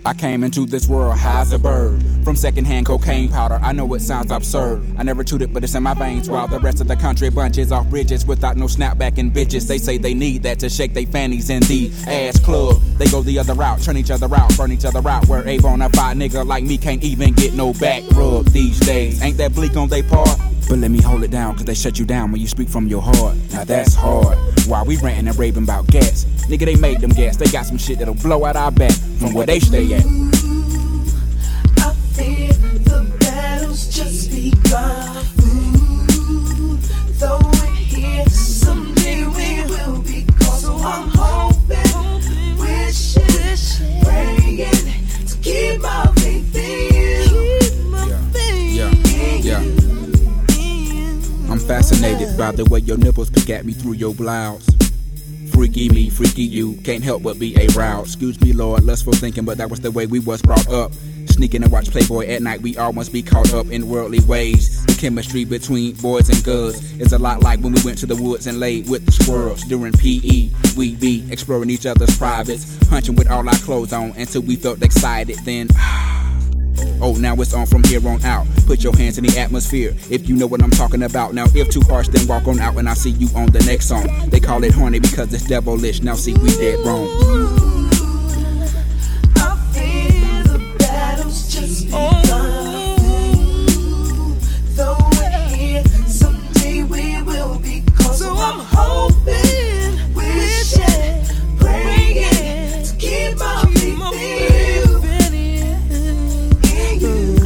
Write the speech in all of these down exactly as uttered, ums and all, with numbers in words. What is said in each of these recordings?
I came into this world high as a bird. From secondhand cocaine powder, I know it sounds absurd. I never chewed it, but it's in my veins. While the rest of the country bunches off bridges without no snapback and bitches. They say they need that to shake their fannies in the ass club. They go the other route, turn each other out, burn each other out. Where a bona fide nigga like me can't even get no back rub these days. Ain't that bleak on they part? But let me hold it down, cause they shut you down when you speak from your heart. Now that's hard. While we ranting and raving about gas, nigga, they made them gas. They got some shit that'll blow out our back from where they stay at. I fear the battle's just begun. Ooh, though we're here, someday we will be caught. So I'm hoping, wishing, praying to keep my faith in you. Yeah, yeah, yeah. I'm fascinated by the way your nipples pick at me through your blouse. Freaky me, freaky you, can't help but be aroused. Excuse me, Lord, lustful thinking, but that was the way we was brought up. Sneaking and watch Playboy at night, we all must be caught up in worldly ways. The chemistry between boys and girls is a lot like when we went to the woods and laid with the squirrels. During P E, we be exploring each other's privates, hunching with all our clothes on until we felt excited. Then, oh, now it's on from here on out. Put your hands in the atmosphere if you know what I'm talking about. Now, if too harsh, then walk on out and I'll see you on the next song. They call it horny because it's devilish. Now, see, we dead wrong. I fear the battle's just begun. Though we're here, someday we will be caught. So I'm hoping, wishing, praying to keep my faith in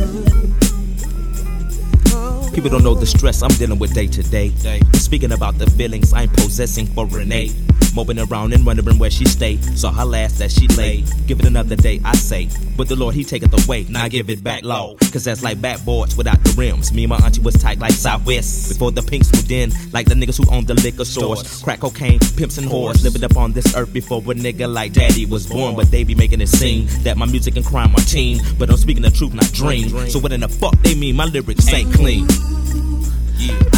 you. People don't know the stress I'm dealing with day to day. Speaking about the feelings I'm possessing for Renee. Moping around and wondering where she stayed. Saw her last that she lay. Give it another day, I say. But the Lord, he taketh away. Now I give it back low. Cause that's like backboards without the rims. Me and my auntie was tight like Southwest. Before the pinks moved in, like the niggas who owned the liquor stores. Crack cocaine, pimps and whores. Living up on this earth before a nigga like daddy was born. But they be making it seem that my music and crime are team. But I'm speaking the truth, not dream. So what in the fuck they mean? My lyrics ain't clean. Yeah.